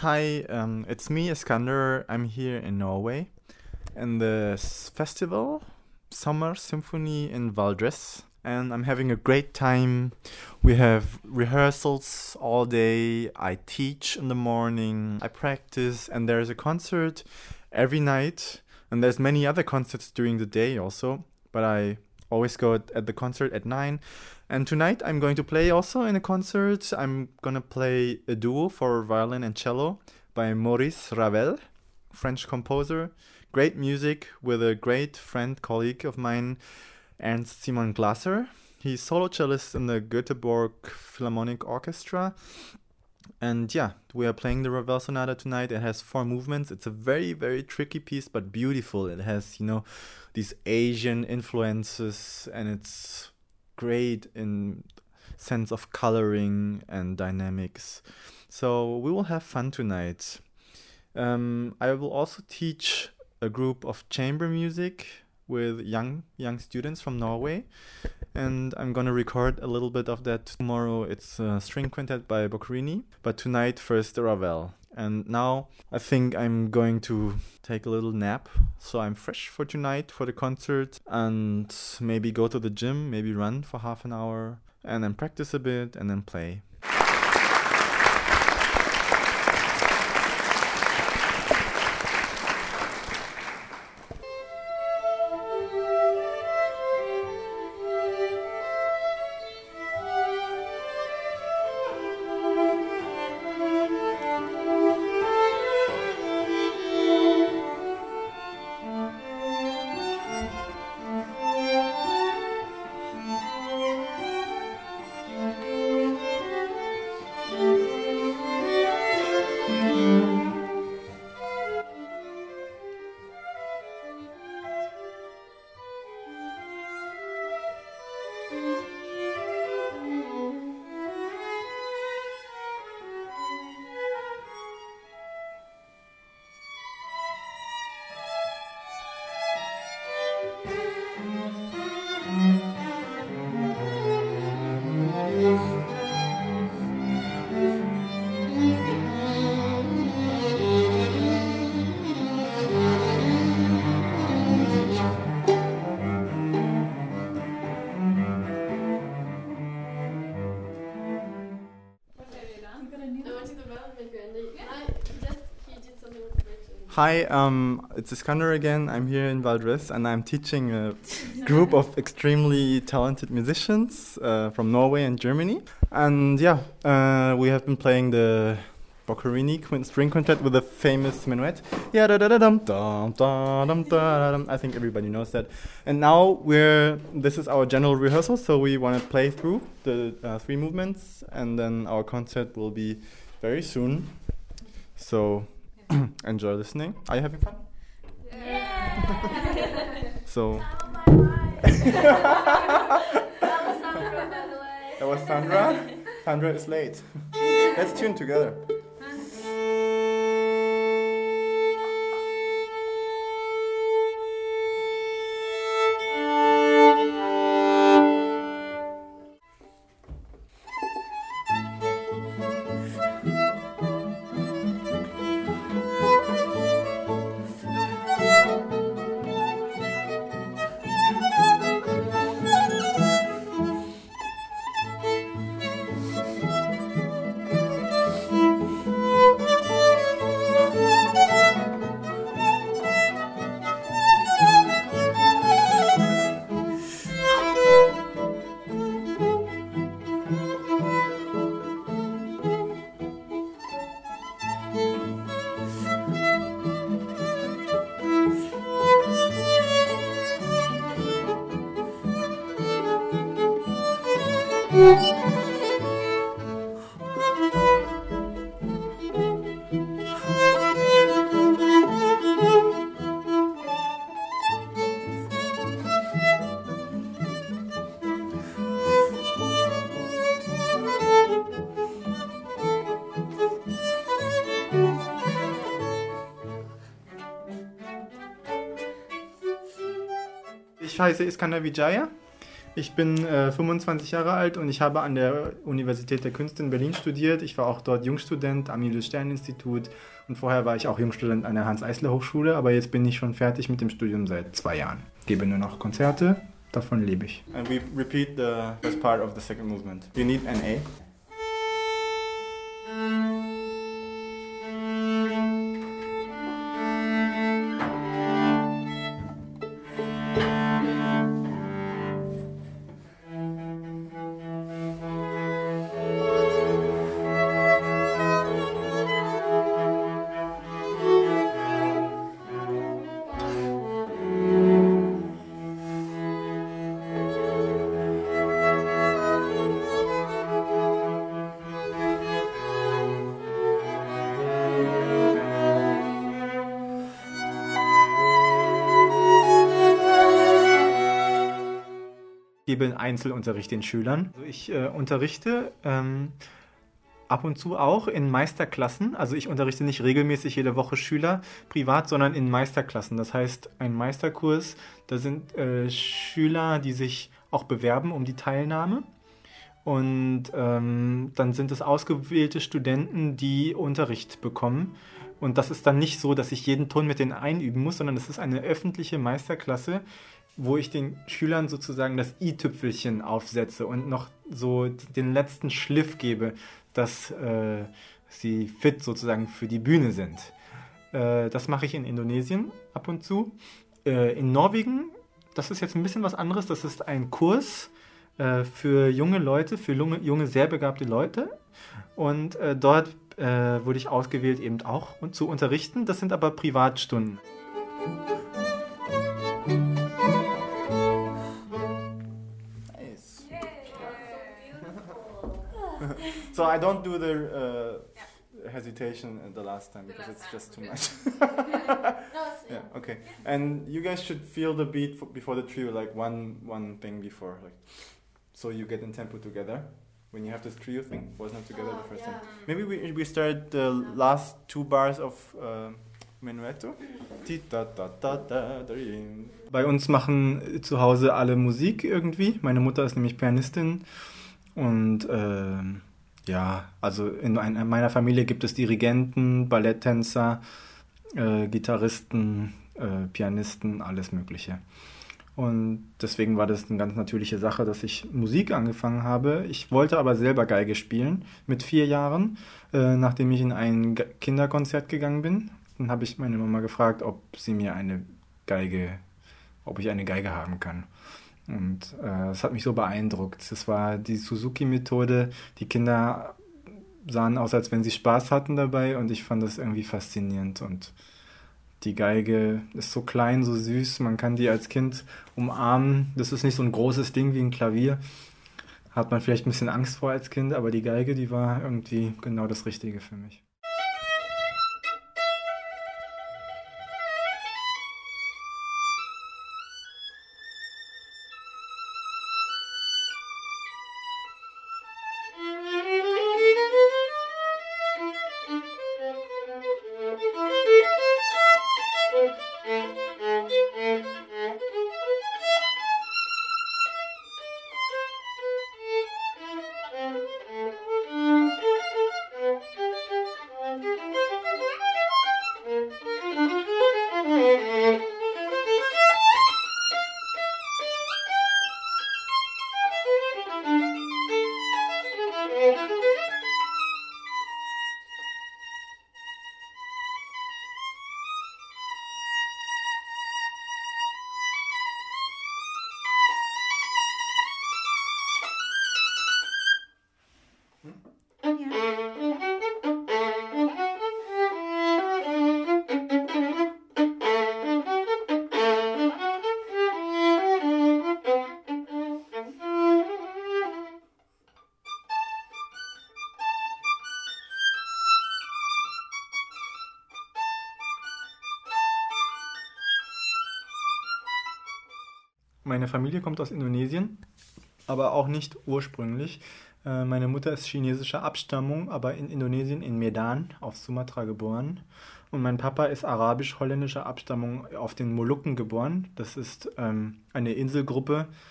Hi, it's me, Iskander. I'm here in Norway in the festival Summer Symphony in Valdres, and I'm having a great time. We have rehearsals all day. I teach in the morning, I practice, and there's a concert every night, and there's many other concerts during the day also, but I always go at the concert at 9. And tonight I'm going to play also in a concert. I'm gonna play a duo for violin and cello by Maurice Ravel, French composer. Great music with a great friend, colleague of mine, Ernst Simon Glasser. He's solo cellist in the Göteborg Philharmonic Orchestra. And yeah, we are playing the Ravel Sonata tonight. It has 4 movements. It's a very, very tricky piece, but beautiful. It has, these Asian influences, and it's great in sense of coloring and dynamics. So we will have fun tonight. I will also teach a group of chamber music with young students from Norway, and I'm gonna record a little bit of that tomorrow. It's a string quintet by Boccherini, but tonight first the Ravel. And now I think I'm going to take a little nap, so I'm fresh for tonight for the concert, and maybe go to the gym, maybe run for half an hour, and then practice a bit and then play. Hi, it's Iskander again. I'm here in Valdres, and I'm teaching a group of extremely talented musicians from Norway and Germany. And yeah, we have been playing the Boccherini string quintet with a famous minuet. Yeah, da da da dum dum dum dum. I think everybody knows that. And now this is our general rehearsal, so we want to play through the 3 movements, and then our concert will be very soon. So enjoy listening. Are you having fun? Yeah! So that was Sandra. Sandra is late. Let's tune together. Ich heiße Iskander Vijaya. Ich bin 25 Jahre alt und ich habe an der Universität der Künste in Berlin studiert. Ich war auch dort Jungstudent am Julius-Stern-Institut und vorher war ich auch Jungstudent an der Hans-Eisler-Hochschule, aber jetzt bin ich schon fertig mit dem Studium seit 2 Jahren. Gebe nur noch Konzerte, davon lebe ich. And we repeat the first part of the second movement. You need an A. Ich gebe einen Einzelunterricht den Schülern. Also ich unterrichte ab und zu auch in Meisterklassen. Also ich unterrichte nicht regelmäßig jede Woche Schüler privat, sondern in Meisterklassen. Das heißt, ein Meisterkurs, da sind Schüler, die sich auch bewerben um die Teilnahme. Und dann sind es ausgewählte Studenten, die Unterricht bekommen. Und das ist dann nicht so, dass ich jeden Ton mit denen einüben muss, sondern es ist eine öffentliche Meisterklasse, wo ich den Schülern sozusagen das i-Tüpfelchen aufsetze und noch so den letzten Schliff gebe, dass sie fit sozusagen für die Bühne sind. Das mache ich in Indonesien ab und zu. In Norwegen, das ist jetzt ein bisschen was anderes, das ist ein Kurs für junge Leute, für junge, sehr begabte Leute. Und dort wurde ich ausgewählt, eben auch zu unterrichten. Das sind aber Privatstunden. So I don't do the hesitation the last time because it's just too much. Yeah, okay. And you guys should feel the beat before the trio, like one thing before, like so you get in tempo together. When you have this trio thing, was not together the first time. Maybe we start the last 2 bars of Menuetto. Bei uns machen zu Hause alle Musik irgendwie. Meine Mutter ist nämlich Pianistin und ja, also in meiner Familie gibt es Dirigenten, Balletttänzer, Gitarristen, Pianisten, alles Mögliche. Und deswegen war das eine ganz natürliche Sache, dass ich Musik angefangen habe. Ich wollte aber selber Geige spielen mit 4 Jahren, nachdem ich in ein Kinderkonzert gegangen bin. Dann habe ich meine Mama gefragt, ob ich eine Geige haben kann. Und es hat mich so beeindruckt. Das war die Suzuki-Methode. Die Kinder sahen aus, als wenn sie Spaß hatten dabei und ich fand das irgendwie faszinierend. Und die Geige ist so klein, so süß, man kann die als Kind umarmen. Das ist nicht so ein großes Ding wie ein Klavier. Hat man vielleicht ein bisschen Angst vor als Kind, aber die Geige, die war irgendwie genau das Richtige für mich. Meine Familie kommt aus Indonesien, aber auch nicht ursprünglich. Meine Mutter ist chinesischer Abstammung, aber in Indonesien, in Medan, auf Sumatra geboren. Und mein Papa ist arabisch-holländischer Abstammung auf den Molukken geboren. Das ist eine Inselgruppe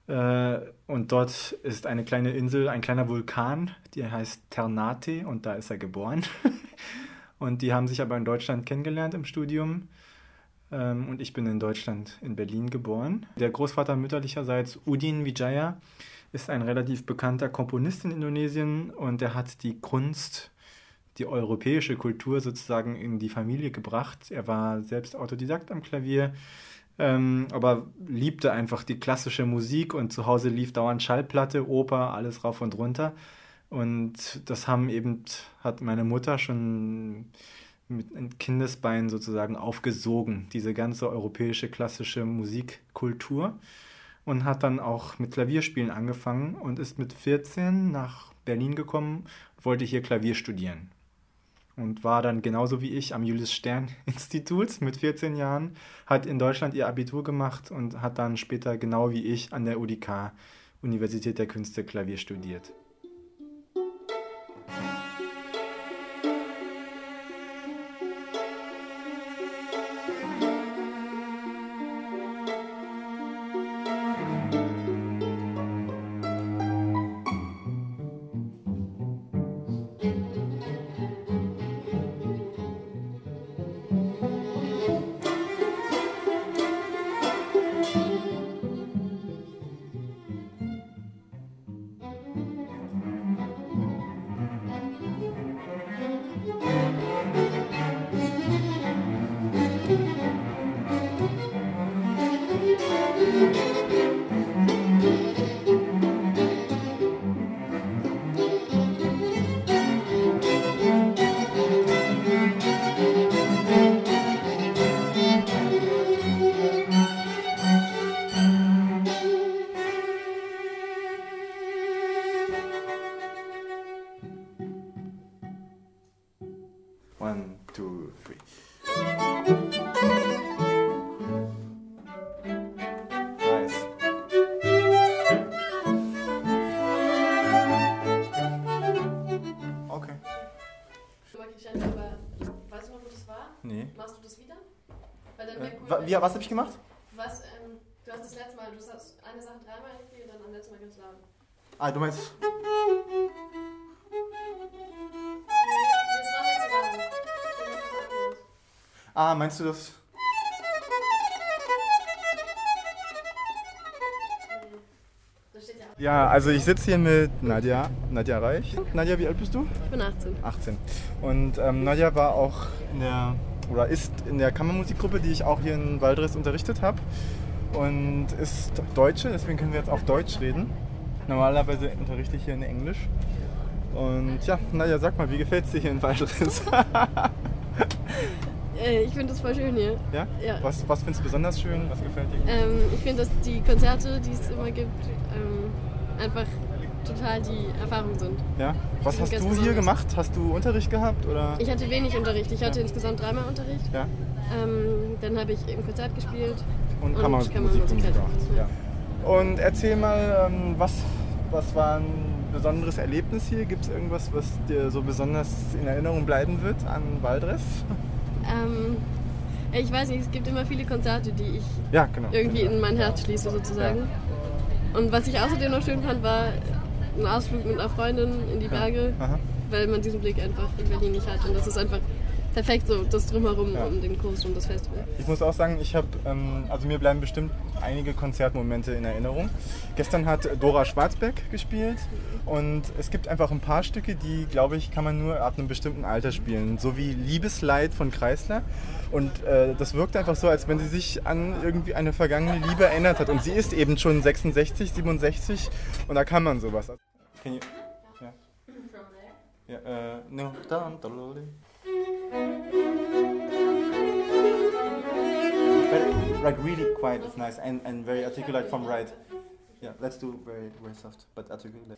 Und dort ist eine kleine Insel, ein kleiner Vulkan, die heißt Ternate und da ist er geboren. Und die haben sich aber in Deutschland kennengelernt im Studium. Und ich bin in Deutschland, in Berlin geboren. Der Großvater mütterlicherseits, Udin Wijaya, ist ein relativ bekannter Komponist in Indonesien und er hat die Kunst, die europäische Kultur sozusagen in die Familie gebracht. Er war selbst Autodidakt am Klavier, aber liebte einfach die klassische Musik und zu Hause lief dauernd Schallplatte, Oper, alles rauf und runter. Und das hat meine Mutter schon mit Kindesbeinen sozusagen aufgesogen, diese ganze europäische klassische Musikkultur. Und hat dann auch mit Klavierspielen angefangen und ist mit 14 nach Berlin gekommen, wollte hier Klavier studieren. Und war dann genauso wie ich am Julius-Stern-Institut mit 14 Jahren, hat in Deutschland ihr Abitur gemacht und hat dann später genau wie ich an der UDK, Universität der Künste, Klavier studiert. One, two, three. Nice. Okay. Aber weißt du noch, wo das war? Nee. Machst du das wieder? Weil dann cool, Was habe ich gemacht? Du hast das letzte Mal, du hast eine Sache dreimal gespielt und dann am letzten Mal ganz laut. Ah, du meinst... Das war jetzt zusammen. Ah, meinst du das? Das steht ja. Ja, also ich sitze hier mit Nadja Reich. Nadja, wie alt bist du? Ich bin 18. 18. Und Nadja war auch ist in der Kammermusikgruppe, die ich auch hier in Valdres unterrichtet habe. Und ist Deutsche, deswegen können wir jetzt auf Deutsch reden. Normalerweise unterrichte ich hier in Englisch. Und ja, Nadja, sag mal, wie gefällt es dir hier in Valdres? Ich finde das voll schön hier. Ja? Ja. Was findest du besonders schön? Was gefällt dir? Ich finde, dass die Konzerte, die es immer gibt, einfach total die Erfahrung sind. Ja? Was hast du Ganz hier besonders. gemacht? Hast du Unterricht gehabt? Oder? Ich hatte wenig Unterricht. Ich hatte insgesamt 3-mal Unterricht. Ja? Dann habe ich im Konzert gespielt. Und Und Kammermusik Kammermusik halt. gemacht. Ja. Und erzähl mal, was war ein besonderes Erlebnis hier? Gibt es irgendwas, was dir so besonders in Erinnerung bleiben wird an Valdres? Ich weiß nicht, es gibt immer viele Konzerte, die ich Ja, genau. irgendwie in mein Herz schließe sozusagen. Und was ich außerdem noch schön fand, war ein Ausflug mit einer Freundin in die Berge, Aha. weil man diesen Blick einfach in Berlin nicht hat. Und das ist einfach perfekt so, das Drumherum um den Kurs und das Festival. Ich muss auch sagen, also mir bleiben bestimmt einige Konzertmomente in Erinnerung. Gestern hat Dora Schwarzbeck gespielt und es gibt einfach ein paar Stücke, die, glaube ich, kann man nur ab einem bestimmten Alter spielen. So wie Liebesleid von Kreisler. Und das wirkt einfach so, als wenn sie sich an irgendwie eine vergangene Liebe erinnert hat. Und sie ist eben schon 66, 67 und da kann man sowas. Can you, yeah. From there? Yeah, no, down, but like really quiet is nice and very articulate from right. Yeah, let's do very soft but articulate.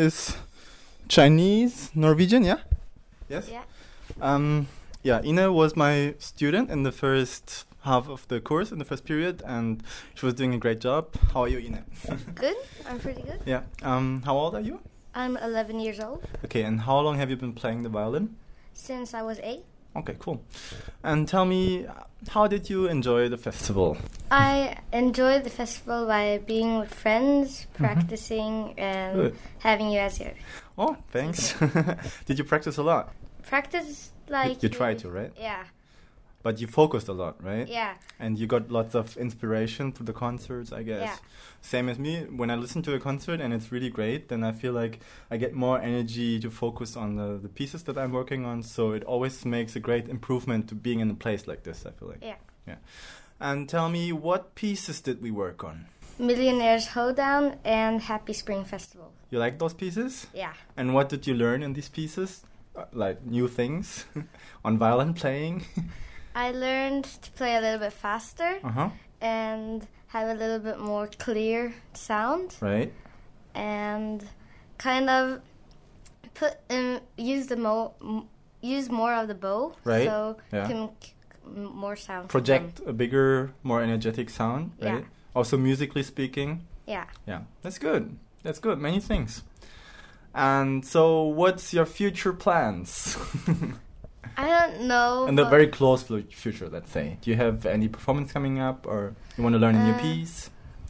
is Chinese, Norwegian, yeah? Yes? Yeah. Yeah, Ina was my student in the first half of the course, in the first period, and she was doing a great job. How are you, Ina? Good. I'm pretty good. Yeah. How old are you? I'm 11 years old. Okay, and how long have you been playing the violin? Since I was 8. Okay, cool. And tell me, how did you enjoy the festival? I enjoyed the festival by being with friends, practicing, and Good. having you as your Oh, thanks. Did you practice a lot? practice. Like You tried to, right? Yeah. But you focused a lot, right? Yeah. And you got lots of inspiration through the concerts, I guess. Yeah. Same as me. When I listen to a concert and it's really great, then I feel like I get more energy to focus on the pieces that I'm working on. So it always makes a great improvement to being in a place like this, I feel like. Yeah. Yeah. And tell me, what pieces did we work on? Millionaire's Hoedown and Happy Spring Festival. You like those pieces? Yeah. And what did you learn in these pieces? Like new things on violin playing? I learned to play a little bit faster Uh-huh. and have a little bit more clear sound Right. and kind of put use more of the bow, Right, so yeah. you can more sound. Project a bigger, more energetic sound, right? Yeah. Also musically speaking. Yeah. Yeah, that's good. That's good. Many things. And so, what's your future plans? I don't know. In the but very close future, let's say. Do you have any performance coming up, or you want to learn a new piece?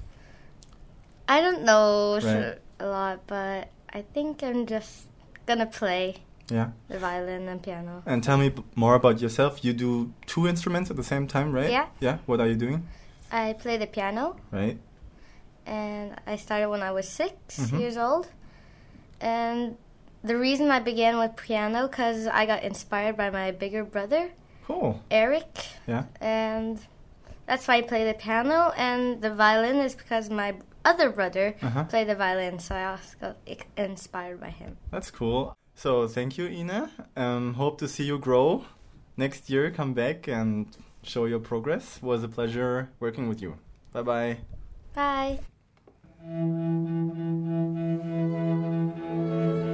I don't know Right. a lot, but I think I'm just gonna play Yeah. the violin and piano. And tell me more about yourself. You do 2 instruments at the same time, right? Yeah. Yeah. What are you doing? I play the piano, Right. and I started when I was 6 Mhm. years old. And the reason I began with piano because I got inspired by my bigger brother, Cool. Eric, Yeah. and that's why I play the piano. And the violin is because my other brother Uh-huh. played the violin, so I also got inspired by him. That's cool. So thank you, Ina. Hope to see you grow next year. Come back and show your progress. Was a pleasure working with you. Bye bye. Bye.